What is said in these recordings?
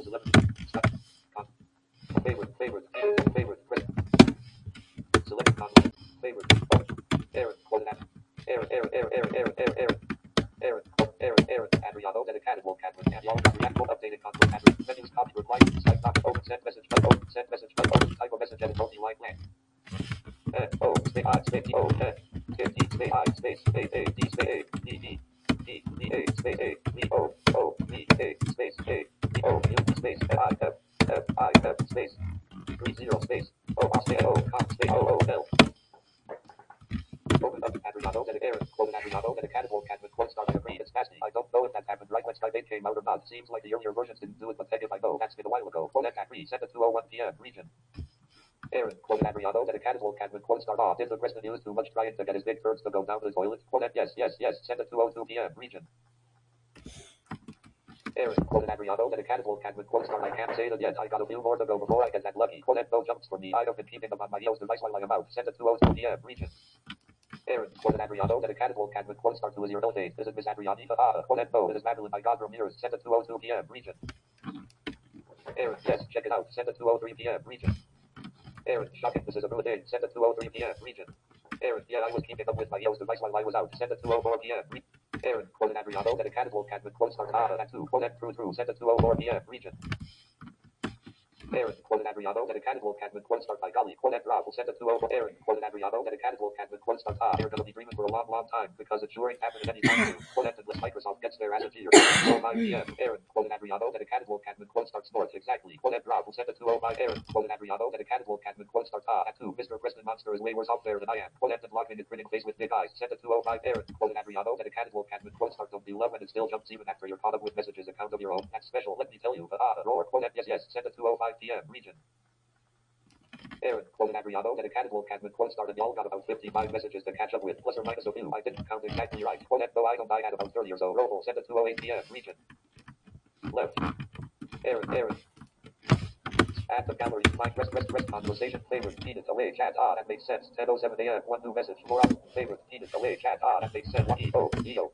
Windows 11. Stop. Favorite. Select content. Favorite. Error. Quoted at. Error. Adriano dedicated will Catherine and y'all react will updated content Catherine. Menus copy reply. Site not open send message but open send message but open type of message edit multi line blank. Space I space O space I space A D space A D A space A D O D A space A D O U space I F space 30 space space O L. Open up Adriano dedicated quote Adriano dedicated will Catherine quote start I agree it's nasty. I don't know if that happened right when Skype came out or not. Seems like the earlier versions didn't do it, but heck if I know. That's been a while ago. Quote agree sent at 2:01 p.m. region. Aaron, quote Adriano, dedicated will Catherine, quote start off. Did the Preston news too much trying to get his big birds to go down the toilet? Quote yes, send at 2:02 p.m. region. Aaron, quote Adriano, dedicated will Catherine, quote start. I can't say that yet. I got a few more to go before I get that lucky. Quote no jumps for me. I have been keeping them on my EOS device while I am out. Send at 2:02 p.m. region. Aaron, quote Adriano, dedicated will Catherine, quote start to a 0 date. Is it Miss Adriani? Quote no, it is Madeline by God Ramirez. Send at 2:02 p.m. region. Aaron, yes, check it out. Send at 2:03 p.m. region. Aaron, shocking. This is a new day. Send at 2:03 p.m. region. Aaron, yeah, I was keeping up with my EOS device while I was out. Send at 2:04 p.m. Aaron, quote Adriano, dedicated will Catherine, quote start at 2, quote true. Send at 2:04 p.m. region. Aaron, quote Adriano, dedicated will Catherine, quote start by golly, quote drop will send at 2:04. Aaron, quote Adriano, dedicated will Catherine, quote start. They're gonna be dreaming for a long time because it sure ain't happening anytime soon. Quote unless Microsoft gets their asset here. 2:05 p.m. Aaron, quote Adriano, dedicated will Catherine, quote start north exactly. Quote drop will send at 2:05. Aaron, quote Adriano, dedicated will Catherine, quote start at 2. Mr. Preston Monster is way worse off there than I am. Quote and blocking his grinning face with big eyes. Send at 2:05. Aaron, quote Adriano, dedicated will Catherine, quote start. Don't be love when it still jumps even after you're caught up with messages account of your own. That's special. Let me tell you. Roar. Quote yes. Send at 2:05 p.m. region. Aaron, quote Adriano, dedicated will Catherine, quote started. Y'all got about 55 messages to catch up with, plus or minus a few. I didn't count exactly right. Quote though I don't die at about 30 or so. Roll, send at 2:08 p.m. region. Left. Aaron. Add the gallery. My rest conversation. Favorite. Peanut away chat. That makes sense. 10:07 a.m. One new message. More up. Favorite. Peanut away chat. That makes sense. EO.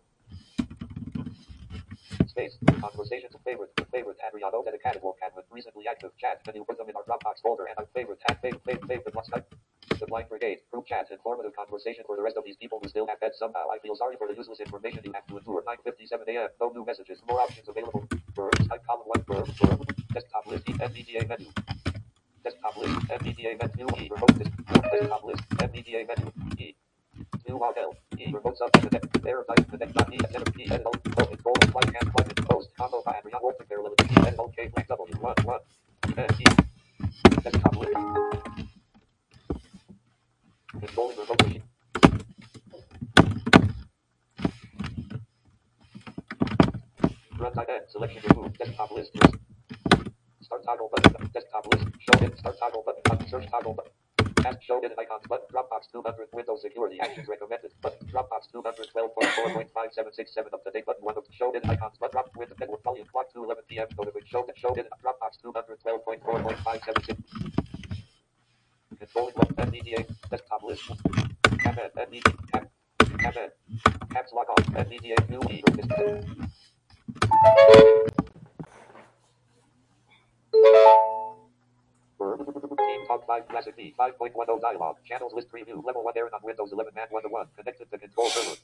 Space. Conversations. Favorite. Adriano, dedicated will Catherine. Recently active chat. Can you put them in our Dropbox folder? And I'm favorite. Favorite. What's that? The Blind Brigade. Group chat. Informative conversation for the rest of these people who still have fed somehow. I feel sorry for the useless information you have to endure. 9:57 a.m. No new messages. More options available. Verbs. Type column 1. Verb. Desktop list. NVDA menu. Desktop list. NVDA menu. Remote desktop list. NVDA menu. New model. Remote subject. Error type. Connect. Edit. Edit. Control. Slide. Hand. Plug. Post. Combo. Adrian. Open. Parallel. Edit. K. Blank. W. 1. Desktop list. Controlling remote machine. Run type N. Selection removed. Desktop list. Start toggle button. Desktop list. Show in. Start toggle button. Search toggle button. Ask show in icons button. Dropbox 200 Windows security actions recommended. Button. Dropbox 212.4.5767 up to date button. 1 of show in icons button. Drop with network volume clock 2:11 p.m. Notification show in Dropbox 212.4.576. Controlling button. NVDA. Desktop list. Tab N. NVDA. Tab N. Caps lock off. NVDA. New E. Team Talk 5 Classic B 5.10 dialog. Channels list preview. Level 1 Aaron on Windows 11 Man 1-1. Connected to control server.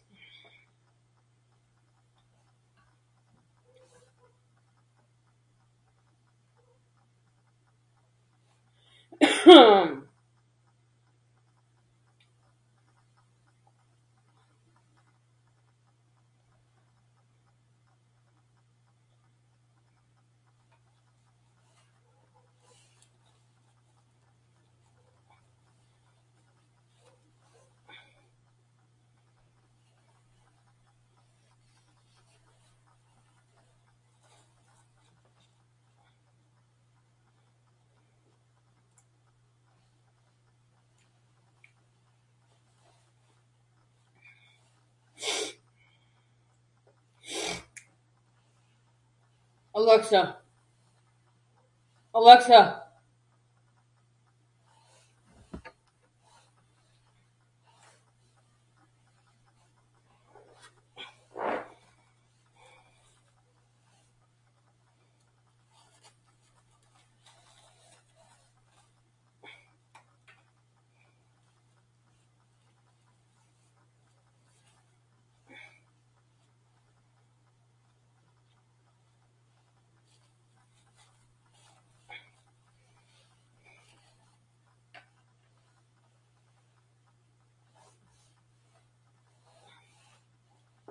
Alexa.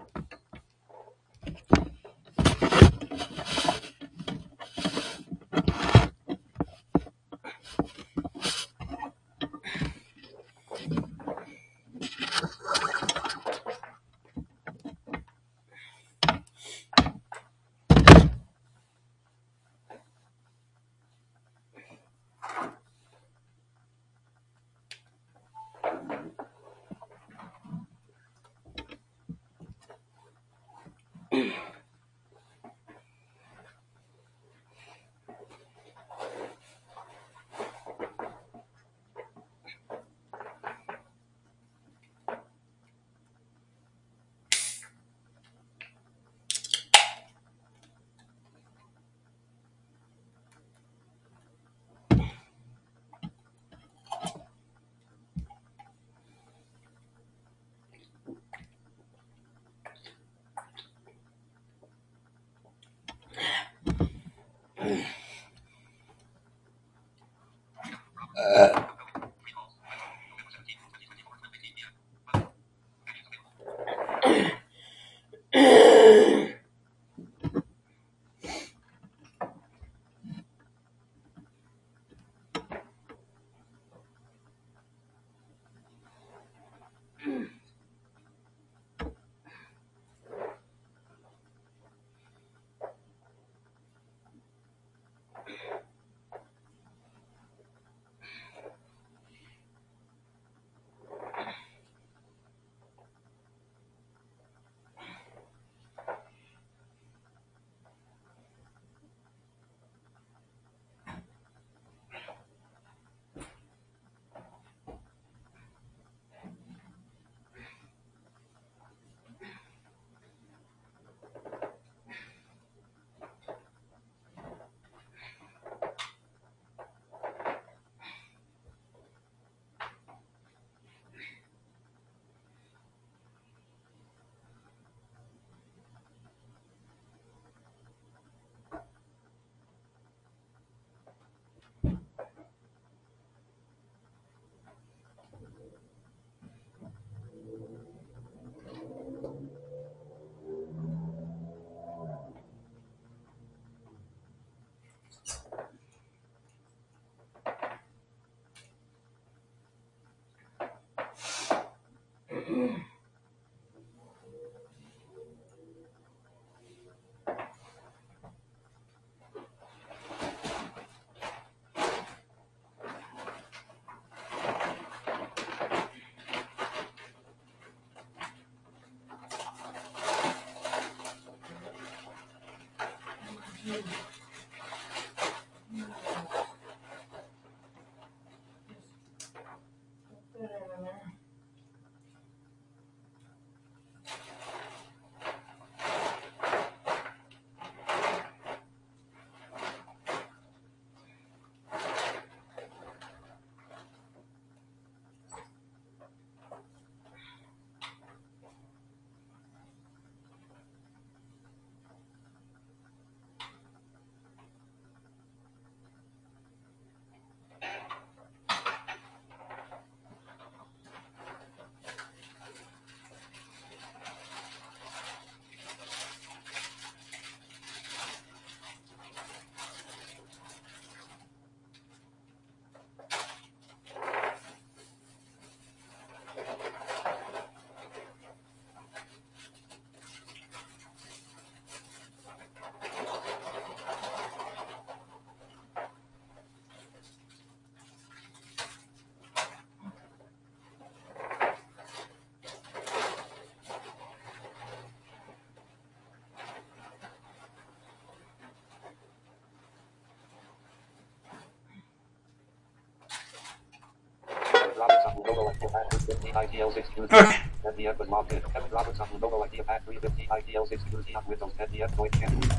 Robertson logo idea pack 350 ITL6 Okay. NDF was logged in. Kevin Robertson logo idea pack 350 ITL6 on Windows NDF noise cancel.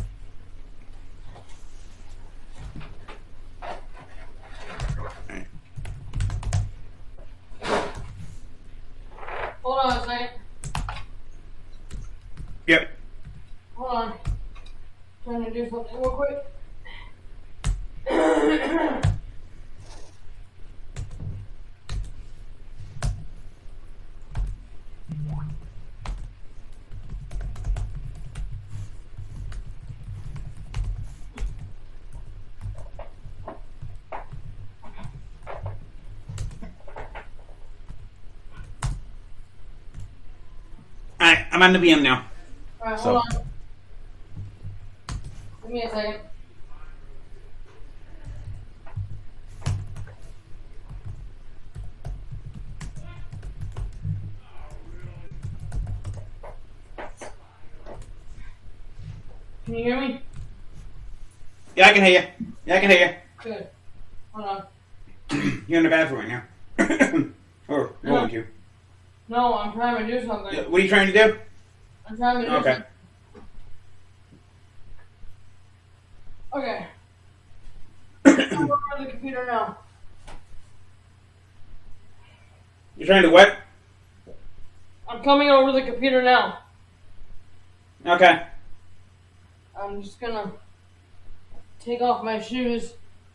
Hold on a second. Yep. Hold on. Trying to do something real quick. I'm on the VM now. Alright, So- hold on. Give me a second. Can you hear me? Yeah, I can hear you. Yeah, I can hear Good. Hold on. you. You're in the bathroom right now. Or going to. No, I'm trying to do something. What are you trying to do? I'm trying to do Okay. something. Okay. I'm over on the computer now. You're trying to what? I'm coming over the computer now. Okay. I'm just gonna take off my shoes.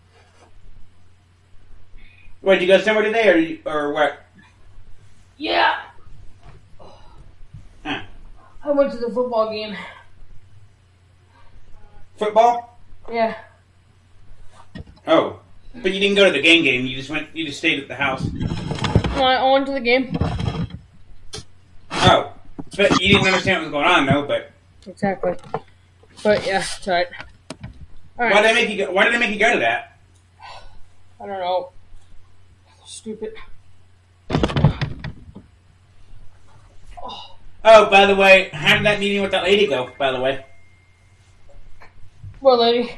What, did you go somewhere today or what? Yeah! Huh. I went to the football game. Football? Yeah. Oh. But you didn't go to the game. You just stayed at the house. No, I went to the game. Oh. But you didn't understand what was going on though, but Exactly. But yeah, it's alright. why Alright. did they make you go to that? I don't know. Stupid. Oh, by the way, how did that meeting with that lady go, by the way? Well, lady.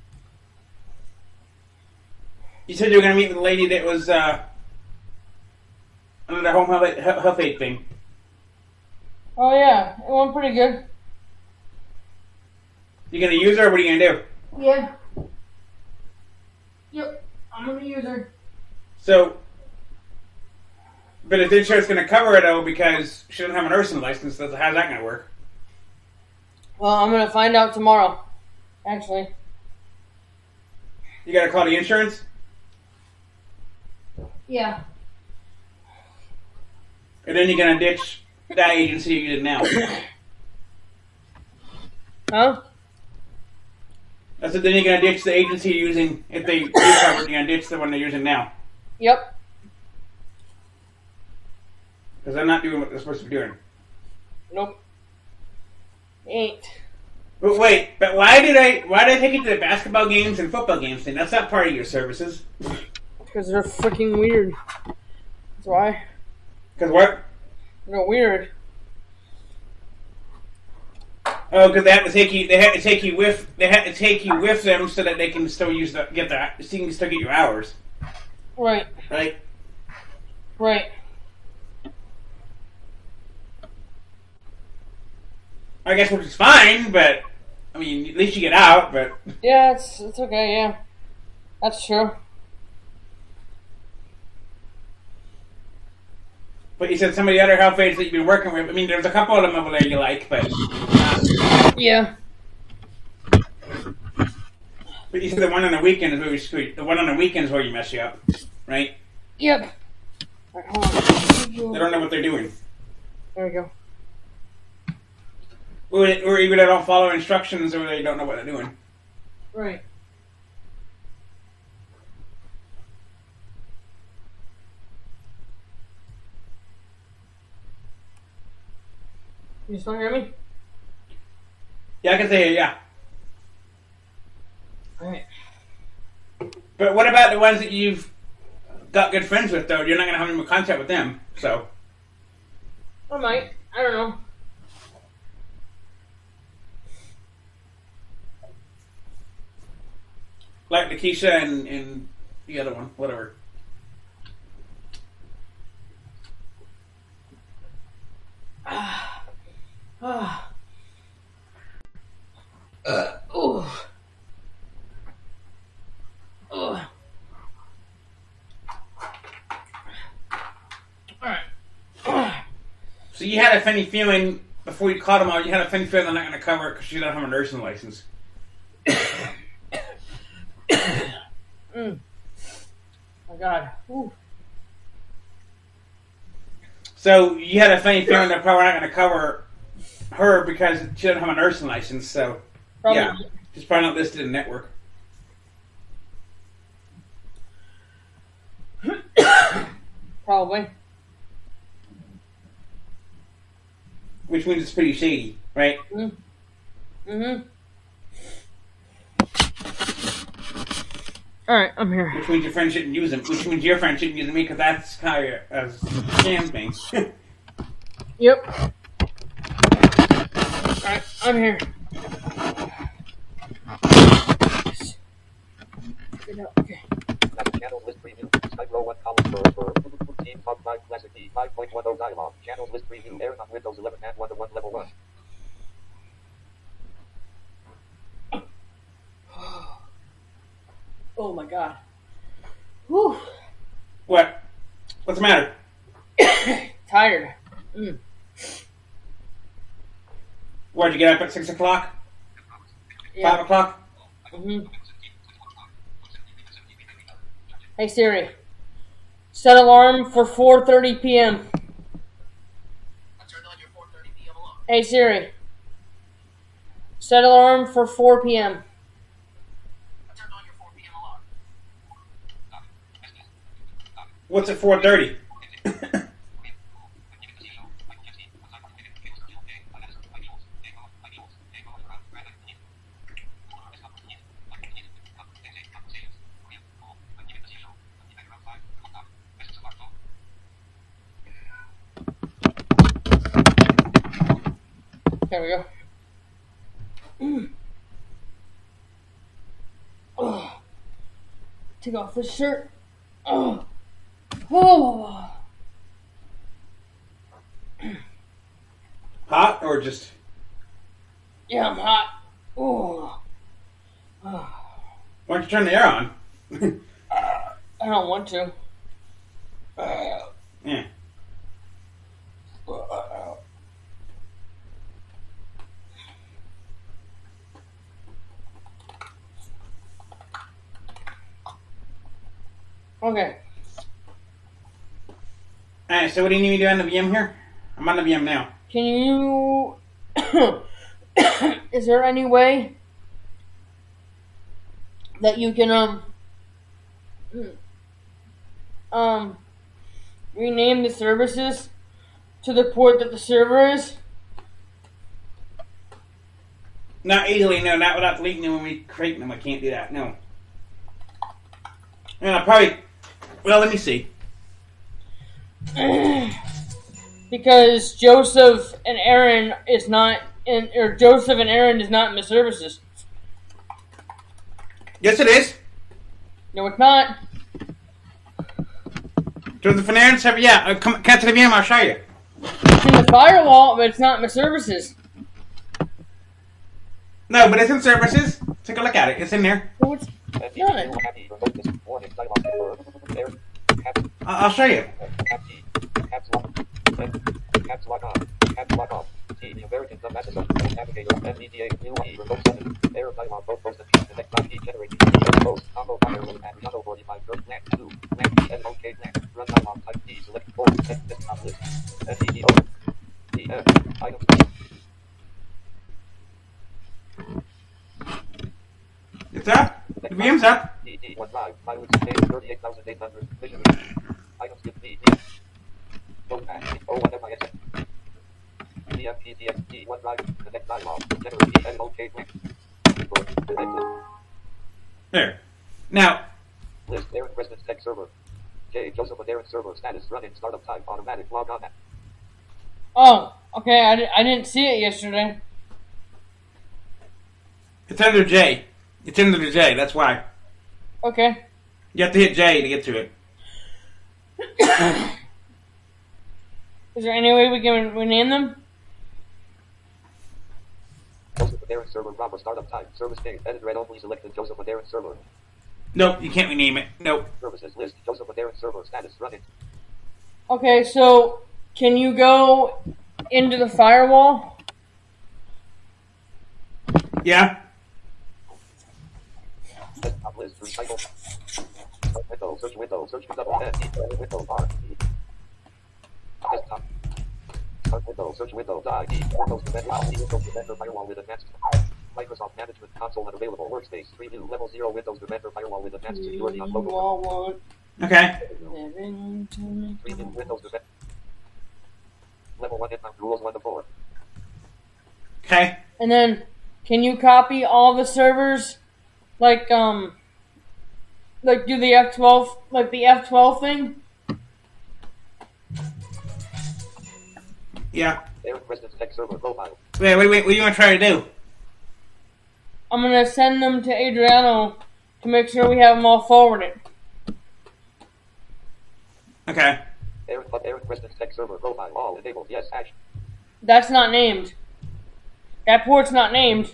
You said you were going to meet with a lady that was under the home health aid thing. Oh yeah, it went pretty good. You going to use her, or what are you going to do? Yeah. Yep. I'm gonna use her. So, but if the insurance going to cover it, though, because she doesn't have a nursing license, how's that going to work? Well, I'm gonna find out tomorrow. Actually. You got to call the insurance? Yeah. And then you're going to ditch that agency you did now. Huh? I said then you're going to ditch the agency you're using, if they do cover it, you're going to ditch the one they're using now. Yep. Because they're not doing what they're supposed to be doing. Nope. Ain't. But wait, but why did I take you to the basketball games and football games thing? That's not part of your services. Because they're freaking weird. That's why. Because what? They're weird. Oh, because they had to take you with them so that they can still so you can still get your hours. Right. Right? Right. I guess which is fine, but I mean at least you get out, but Yeah, it's okay, yeah. That's true. you said some of the other health aides that you've been working with, I mean there's a couple of them over there you like, but Yeah. you said the one on the weekend is where you screw the one on the weekends where you mess you up, right? Yep. Alright, hold on. They don't know what they're doing. There we go. Or either they don't follow instructions or they don't know what they're doing. Right. You still hear me? Yeah, I can say it, yeah. Alright. But what about the ones that you've got good friends with, though? You're not going to have any more contact with them, so. I might. I don't know. Like Nikisha and the other one, whatever. Ooh. Alright. So you had a funny feeling, before you caught them all, you had a funny feeling they're not going to cover it because you don't have a nursing license. My God. Ooh. So you had a funny feeling they're probably not going to cover her because she doesn't have a nursing license, so Probably. yeah. She's probably not listed in the network. Probably. which means it's pretty shady, right? Mm-hmm. Alright, I'm here. Which means your friend shouldn't use them. Which means your friend shouldn't use me because that's kind of a scam thing. Yep. Alright, I'm here. Okay. Channel list preview. Skype row 1 column for Team Top 5 Classic T 5.10 dialog. Channels list preview. Aaron on Windows 11 and 1-to-1 level 1. Oh my god. Whew. What? What's the matter? Tired. Where'd you get up at 6 o'clock? Yeah. 5 o'clock? Mm-hmm. Hey Siri, set alarm for 4:30 p.m. Turn on your 4:30 p.m. alarm. Hey Siri, set alarm for 4 p.m. Turn on your 4 p.m. alarm. What's at 4:30? There we go. Oh. Take off this shirt. Oh. Oh. Hot or just... Yeah, I'm hot. Oh. Why don't you turn the air on? I don't want to. Yeah. Okay. Alright, so what do you need me to do on the VM here? I'm on the VM now. Can you... Is there any way that you can, rename the services to the port that the server is? Not easily, no. Not without deleting them when we create them. I can't do that, no. And I'll probably... Well, let me see. Because Joseph and Aaron is not in... Or Joseph and Aaron is not in the services. Yes, it is. No, it's not. Joseph and Aaron server, yeah. Come to the VM, I'll show you. It's in the firewall, but it's not in the services. No, but it's in services. Take a look at it. It's in there. No, it's not. I'll show you. Caps lock on. Caps lock off. T. The Americans of Navigator. NVDA. UE. Remote 7. Error dialog. Both post and the next IP generating. Post. Combo fire with and Rihanna 45. Net 2. Net. NOK net. Run dialog. Type T. Select 4. Set desktop list. NVD open. TF. Item. It's up. The VM's up. DD 1 5. Pilot contain 38,800. Vision. Items with D. Notepad. O1 MIS. DFPTXT 1 drive. Connect dialog. Generate NOK net. There. Now, List Aaron Residence Tech Server. J. Joseph and Aaron Server. Status. Running. Startup time. Automatic. Log on. Oh, okay. I didn't see it yesterday. it's under J. It's under the J. That's why. Okay. You have to hit J to get to it. Is there any way we can rename them? Joseph and Aaron Server. Proper startup time. Service name. Edit read only selected. Joseph and Aaron Server. Nope, you can't rename it. Nope. Services list. Joseph and Aaron Server. Status. Running. Okay, so can you go into the firewall? Yeah? Desktop list. Recycle. Window. Search window. Search double N. Window bar. Desktop. Start window. Search window. Die. Windows Defender firewall with advanced. Microsoft Management Console unavailable. Workspace. Preview. Level 0 Windows Defender firewall with advanced security on local. Okay. Preview. Windows Defender. Level 1 inbound rules 1 to 4. Okay. And then, can you copy all the servers, like do the F12, like the F12 thing? Yeah. Aaron Preston's tech server profile. Wait. What are you gonna try to do? I'm gonna send them to Adriano to make sure we have them all forwarded. Okay. Aaron Preston's tech server profile. All enabled. Yes. Action. That's not named. That port's not named.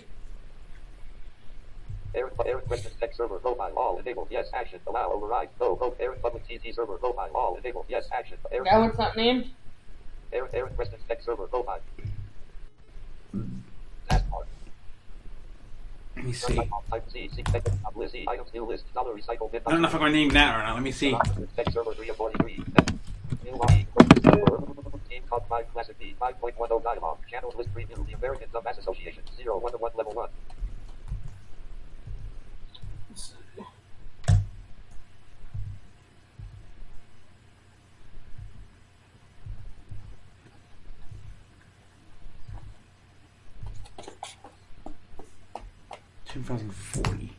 Aaron Preston's tech server profile. All enabled. Yes. Action. Allow. Override. No. Aaron public TZ server profile. All enabled. Yes. Action. That one's not named. Aaron Preston's tech server profile. Taskbar. Let me see. Type C. Seek tech list. C. Items new list. Dollar recycle bin. I don't know if I'm gonna name that or not. Let me see. Tech server 3 of 43. New Team Cog 5 Classic B 5.10 dialog. Channels list preview. The American Dumbass Association. 0 1 to 1 level 1. $2,040.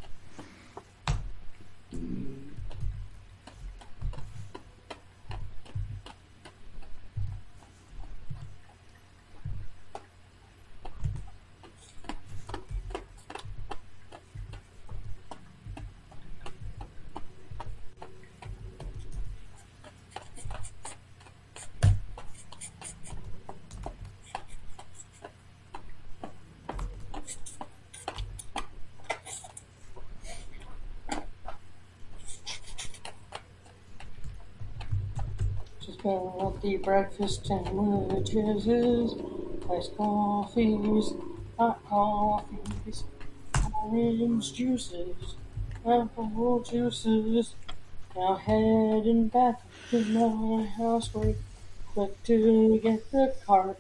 Got the breakfast sandwiches, iced coffees, hot coffees, orange juices, apple juices. Now heading back to my house right quick to get the cart.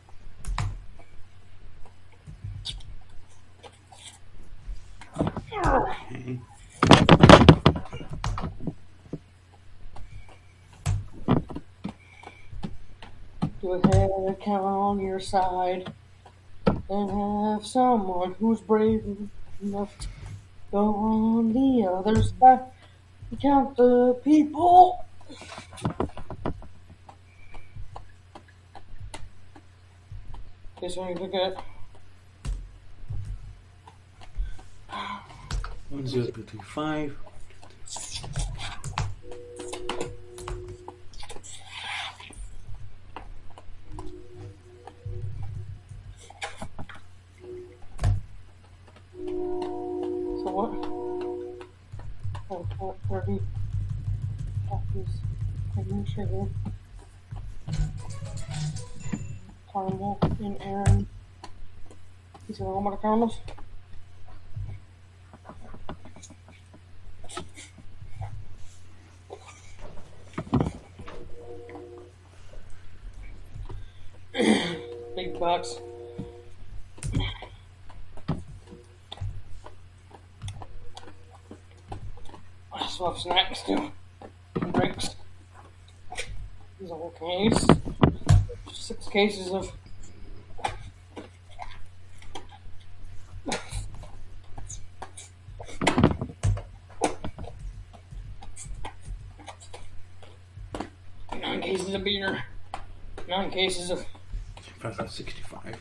Okay. Do a head count on your side, and have someone who's brave enough to go on the other side and count the people. Okay, so when you look at 10225. so what? Oh, 30 copies and sugar. Caramel and Aaron. These are all my caramels. Big box. I swap snacks too. And drinks. There's a whole case. 6 cases of nine cases of beer. 9 cases of 65.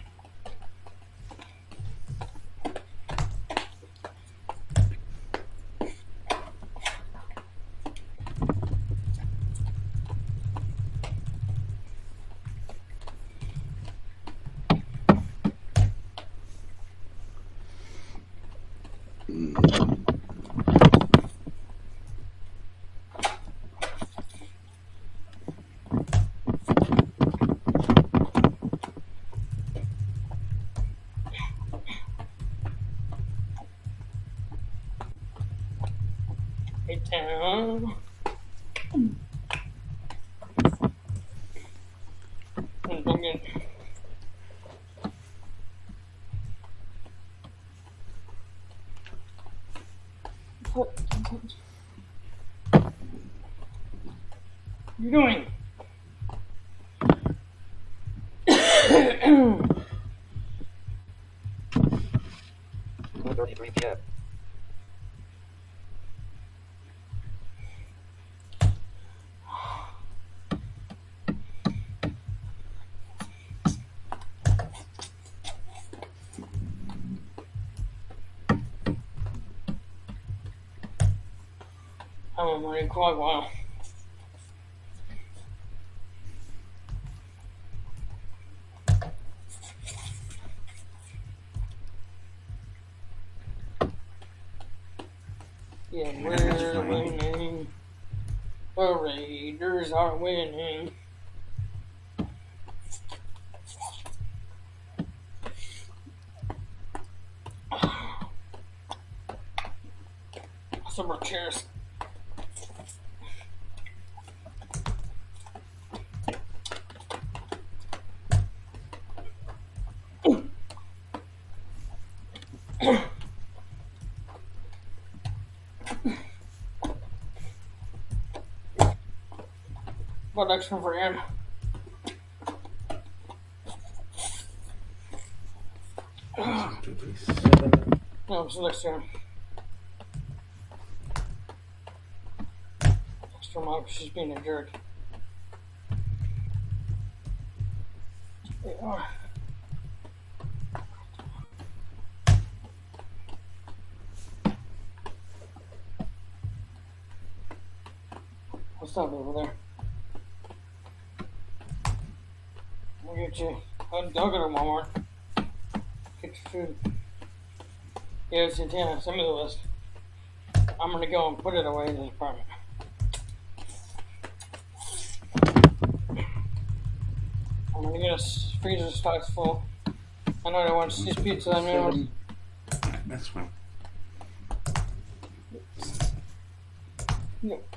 a town. And bring in what you doing? 3 p.m. I'm running quite a while. Yeah, that's we're fine. winning. The Raiders are winning. Some more chairs. What extra for Ann? One, two, three, 7. No, it's next to him. Extra mom, she's being a jerk. They are. I'll stop over there. I'll get you. I'll go to Walmart. Get your food. Yeah, Santana, send me the list. I'm gonna go and put it away in the apartment. I'm gonna get a freezer stocks full. I know I want cheese pizza. I know. 7. That's fine. Yep.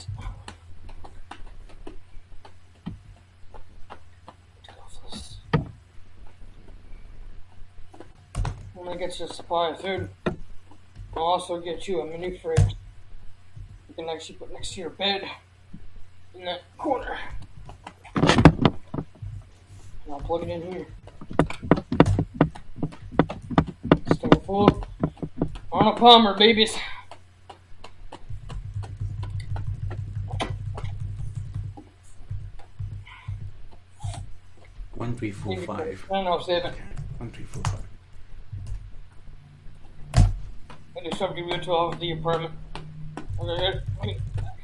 I'm gonna get you a supply of food. I'll also get you a mini fridge. You can actually put next to your bed in that corner. And I'll plug it in here. Stay full. On a Palmer, babies. One, three, four, 5. I know, save it. 1, 3, 4, 5. I just have to give you a 12 of the apartment. Okay, wait.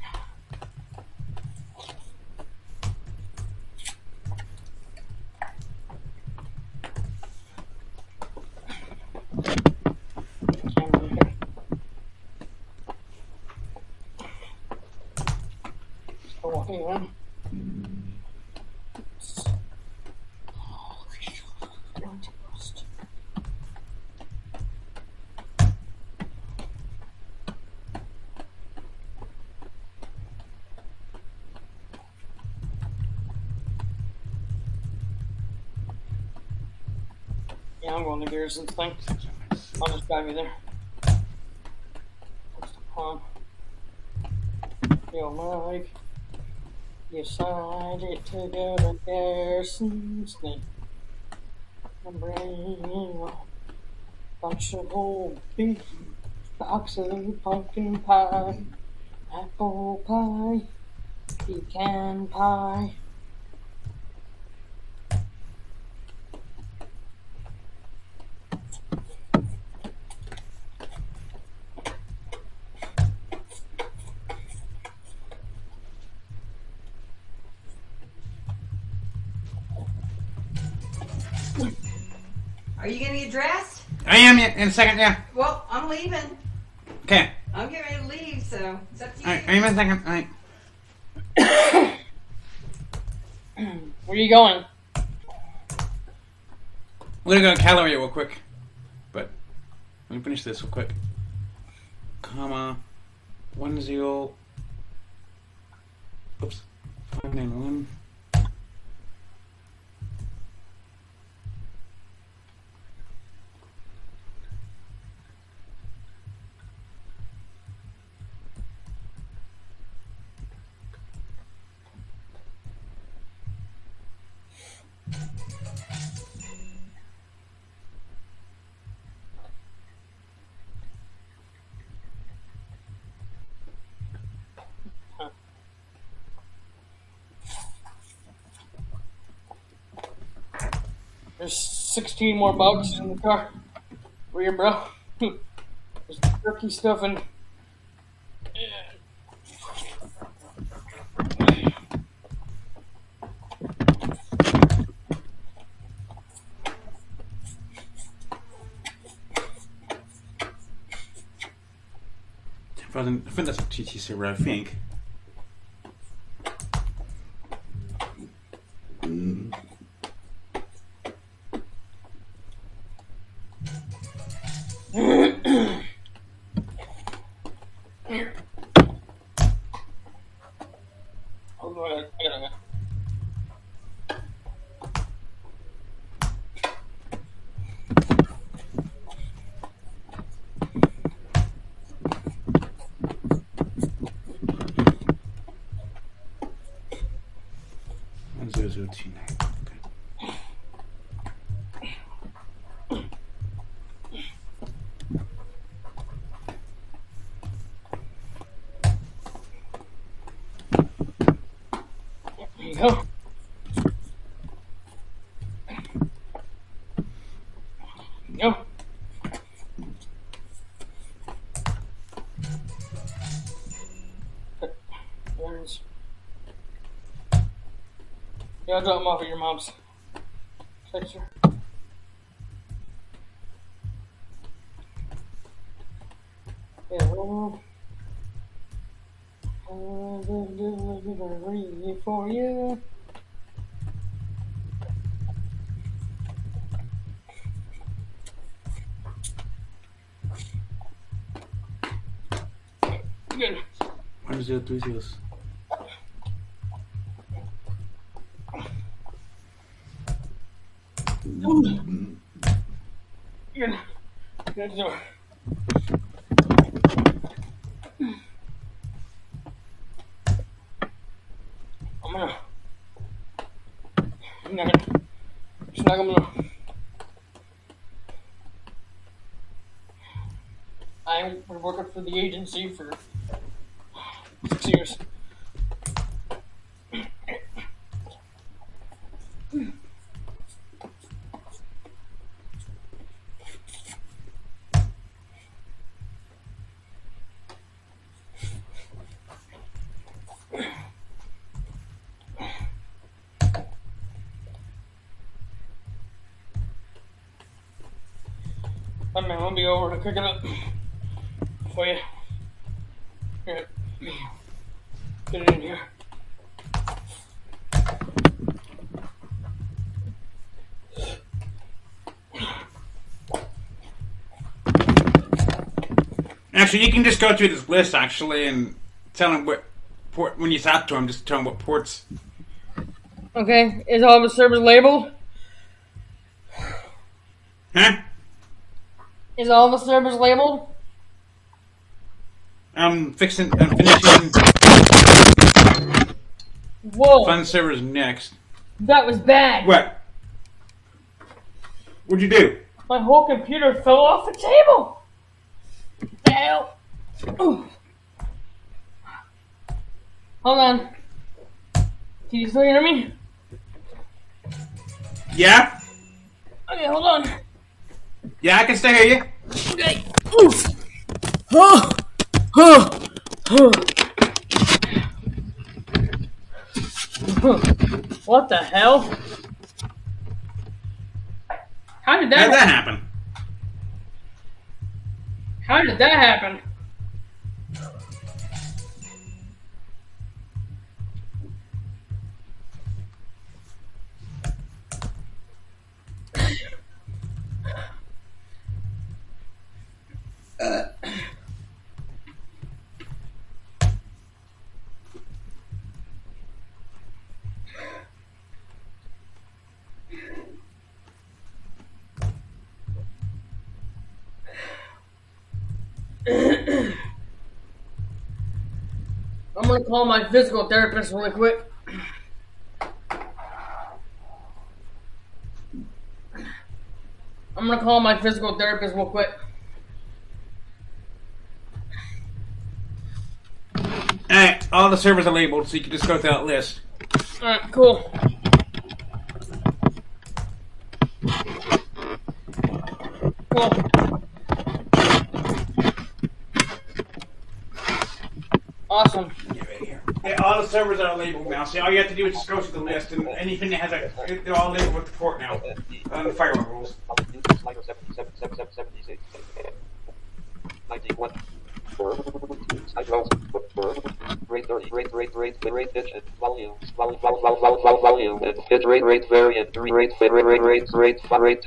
Still walking in. Yeah, I'm going to Garrison's thing. I'll just drive you there. What's the plan? Yo, Mike, decided to go to Garrison's thing. I'm bringing a bunch of old big box of pumpkin pie, apple pie, pecan pie. Are you gonna get dressed? I am in a second, yeah. Well, I'm leaving. Okay. I'm getting ready to leave, so it's up to you. Alright, I am in a second. Alright. Where are you going? We're gonna go to calorie real quick. But let me finish this real quick. Comma 10. Oops. 591. There's 16 more boxes in the car for you, bro. There's turkey stuff and. I think that's a TT server, I think. Hold on, I gotta. There you go. Go. There's. Yeah, I'll drop them off at your mom's. Text her. Yeah, well. Read for you. Good. 1030. Good. Good door. I was working for the agency for 6 years. Man, I'll be over to pick it up for you. Here, get it in here. Actually, you can just go through this list actually and tell him what port. When you talk to him, just tell him what ports. Okay, is all the servers labeled? Huh? Is all the servers labeled? I'm finishing Whoa! fun servers next. That was bad. What? What'd you do? My whole computer fell off the table. The hell? Ooh. Hold on. Can you still hear me? Yeah? Okay, hold on. Yeah, I can still hear you. Okay. Oof. Oh. Oh. Oh. What the hell? How did How'd that that happen? How did that happen? I'm gonna call my physical therapist really quick. I'm gonna call my physical therapist real quick. Alright, all the servers are labeled, so you can just go through that list. Alright, cool. Awesome. Yeah, all the servers are labeled now. So all you have to do is just go through the list, and anything that has they're all labeled with the port now on the firewall rules. Slider 777776. 91. Side rolls. Rate 30. Rate pitch and volume. Volume and pitch rate variant. Rate 10. Rate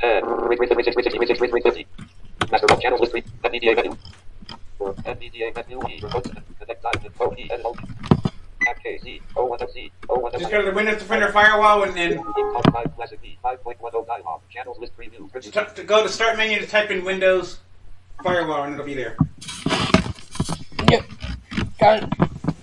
50. Master of channels list 3. NVDA menu. For NVDA menu. Remote connect time and phone edit alt. KZ 01FC 01FC. Just go to the Windows Defender firewall and then Classic V 5.10 dialog. Channels list preview. to go to start menu to type in Windows firewall and it'll be there. Yep. Got it.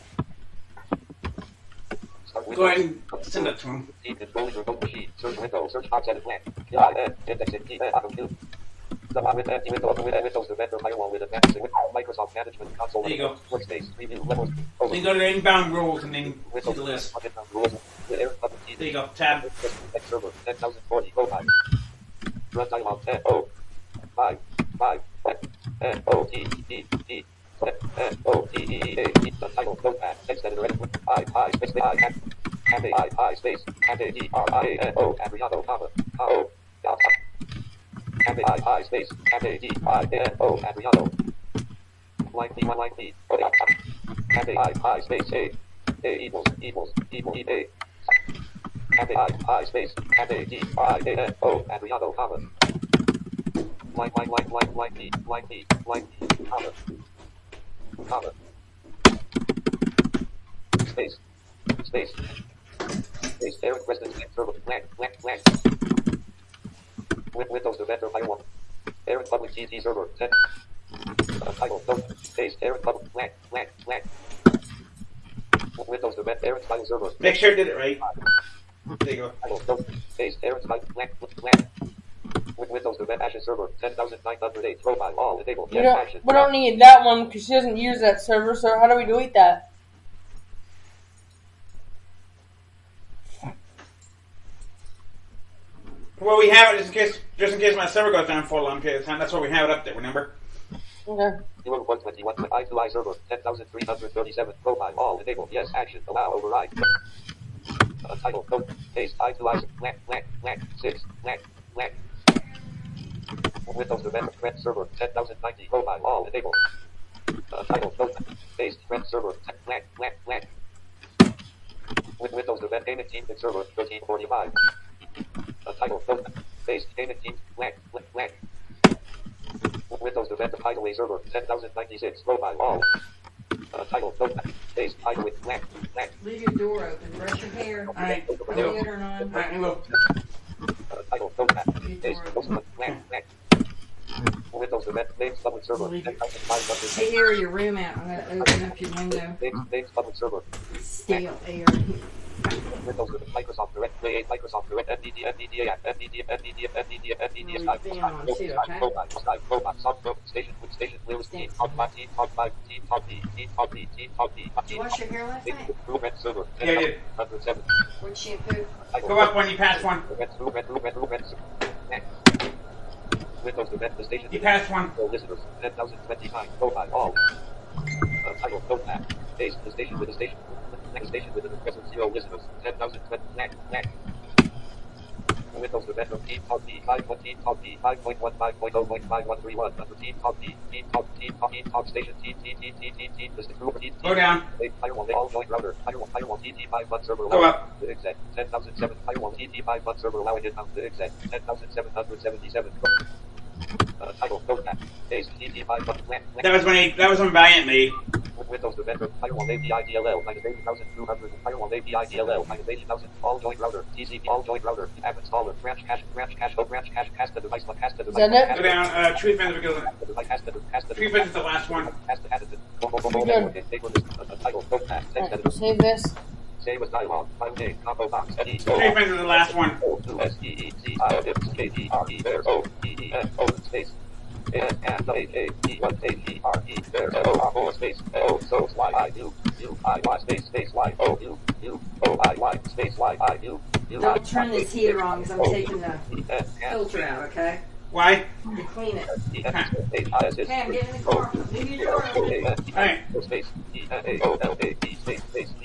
Go ahead and send that to him. Remote machine. Search window. Search box edit blank. Indexing key. Auto queue. Windows Defender firewall with advanced Microsoft Management Console. There you go. Workspace. Preview levels. So you go to the inbound rules and then see the list. There you go. Tab. Server 10,040. Run dialog 10. 5. N O T E E. O T E E A. The title notepad. Text editor edit. I space I space and A D R I A N O Adriano comma O dot I space and A D I A N O Adriano. Line B and I space A equals E A. And I space and A D R I A N O Adriano comma. Line B, comma. Space, Eric Residence, server, blank. Windows Defender firewall. Eric Public TT server, 10. Title, note, space, Eric Public, blank. Windows Defender, Eric File server. Make sure I did it right. There you go. Title, note, space, Eric File, blank. With Windows Defender Ashes server 10,908 profile all enabled. We don't need that one because she doesn't use that server. So how do we delete that? Well, we have it just in case my server goes down for a long period of time. That's why we have it up there. Remember? Okay. 121 I2I server 10,337 profile all enabled. Yes, action allow override. Title code paste I2I blank 6 blank. Windows Defender Trend server 10,090 profile all enabled. Title code paste Trend server blank. With Windows Defender Gaming Team server 1345. Title code paste Gaming Team blank. Windows Defender Hideaway server 10,096 profile all. Title code paste Hideaway blank. Leave your door open. Brush your hair. Alright. Computer on. Alright, we will. Title code paste blank. Windows Defender names public server 10,500. Take air of your room out. I'm going to open up your window. Names public server. Stale air. Windows with Microsoft Direct, Play 8, Microsoft Direct, NVDA app, NVDA, Skype, Soft Station, Lewis, Team, Top 5, Team, Top 5, Team, Top B, Team, Top B, Team, Top B, Did you wash your hair last night? Red server, Yeah, I did. 107. What shampoo? Go up when you pass one. Windows to the station. You passed one. Listeners, 10,029, profile, all. Title, notepad, base, the station with the station. Next station with the present 0 listeners, 10,020, Windows Defender Team Top D 5.1 Top D 5.15.0.5131 under Team Top D Team Top Station Team listed group Team Go down. Firewall all joint router Firewall TT5 server Go up. the exec 10,007 Firewall TT5 server allowing it on the exec 10,777 title notepad base TT5 That was when Valiant made. Windows Defender Firewall API DLL -80,200 Firewall API DLL -80,000 all joint router TCP all joint router app installer branch cache cast the device cast the device. Is that it? Go down. Tree fence because Cast the Tree fence is the last one. Title notepad Alright, save this. save as dialog file name combo box Tree fence is the last one. SEECIFKDRE there's O space N-A-K-E-1-A-P-R-E there's O space O so Y-I-U-I-Y space Y-O-U-U-O-I-Y space Y-I-U Don't turn this heater on because I'm taking the filter out, okay? Why? To clean it. Pam, get in the car. Leave your car open. Alright. Space E-A-O-L-A-D space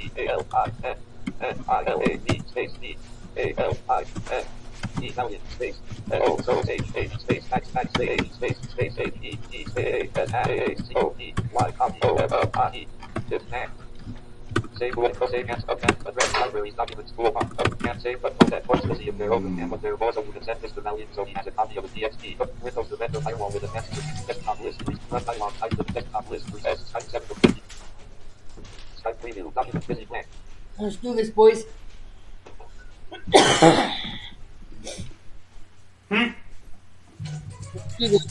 E-A-L-I-N space E-A-L-I-N Italian space O-H-H space X-X-A-H space H-E-E space A-S-A-C-O-E-Y copy O-F-I-E Tip Mac Save what save can't address libraries documents school can't save but that ports to see if they're open and what they're for so you can send this to Valiant so he has a copy of the TXT Windows the vendor firewall with a message desktop list run dialog type the desktop list resets Skype 7 of 50 Skype preview document busy blank Let's do this, boys. Let's do this.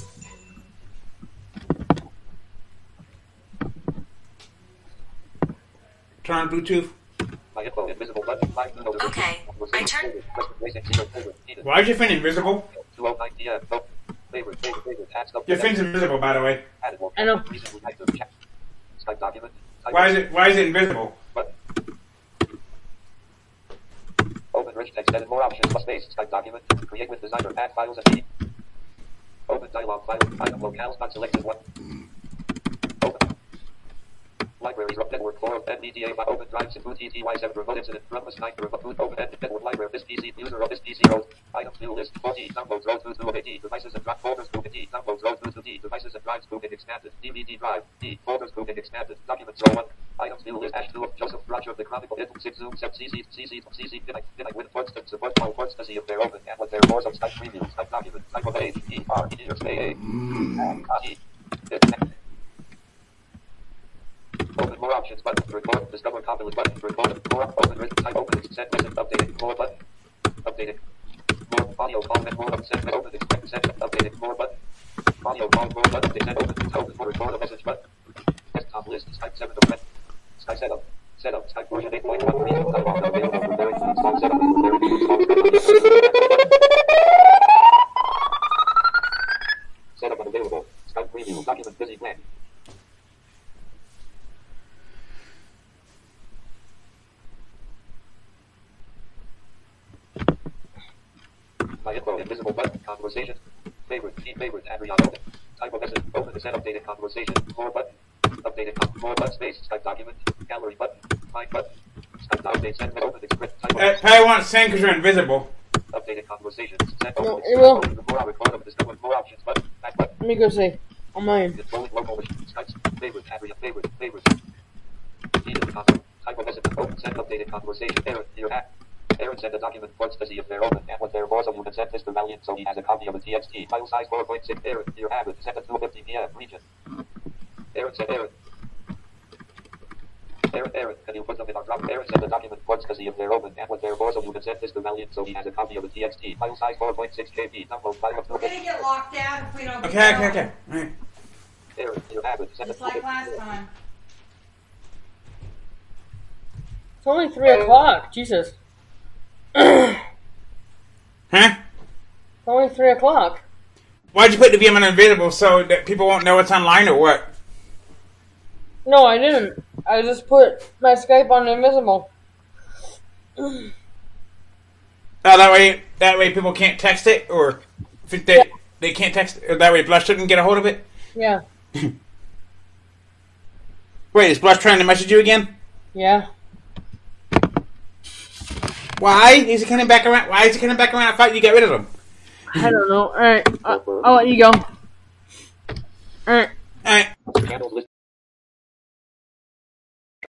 Turn on Bluetooth. my info invisible button 5 Okay, I turn. Why is your fin invisible? 209 PM favorite tax Your fin's invisible, by the way. I know. recently active chat Skype document Why is it invisible? Open rich text edit more options plus space Skype document create with designer add files and D open dialog file item locales not selected one open libraries network 4 NVDA by open drives and boot ETY7 remote incident run was 9 remote boot open network library this PC user of this PC row items view list 40 downloads row 2 to 80 devices and drive folders group D downloads row 2 to D devices and drives group and expanded DVD drive D folders group and expanded documents row 1 items view list hash 2 of Joseph Roger of the Chronicle 6 zoom 7 CC Pinite with ports to support all ports to see if they're open and what they're for some Skype preview Skype document type of A E R E or A Open more options button record discover compilate button record more open written type open set message updated more button updated more audio call and more set open expect set updated more button audio call more button set open for record a message button desktop list Skype 7 of Skype setup Skype version 8.1 reason type on available preparing to install setup preparing to install setup unavailable Skype preview document busy blank my info invisible button conversation favorite Adriano type of message open to send updated conversation more button updated more button space Skype document gallery button find button Skype update send open express type of Probably won't send because you're invisible. updated conversations send No, open it will. more record of discover more options button back button Let me go see. On mine. controlling local Skype favorite Adriano favorite type of message open send updated conversation Aaron sent a document ports to see if they're open and what they're for so you can send this to Valiant so he has a copy of the TXT. File size 4.6. Aaron, you have it. Sent at 2:50 PM. Region. Aaron sent Aaron, can you put them in our drop? Aaron sent the document ports to see if they're open and what they're for so you can send this to Valiant so he has a copy of the TXT. File size 4.6 KB. Download file of We're gonna get locked out if we don't get Okay. going. Alright. Aaron, you have it. Sent Just at like 2:50 last time. It's only 3 o'clock. Jesus. Huh? It's only 3 o'clock. Why'd you put the VM on invisible so that people won't know it's online or what? No, I didn't. I just put my Skype on invisible. Oh, that way people can't text it, or if they can't text it, or that way Blush shouldn't get a hold of it. Yeah. Wait, is Blush trying to message you again? Yeah. Why is he coming back around? Why is he coming back around? I thought you got rid of him. I don't know. Alright. I'll let you go. Alright. Alright. Channels list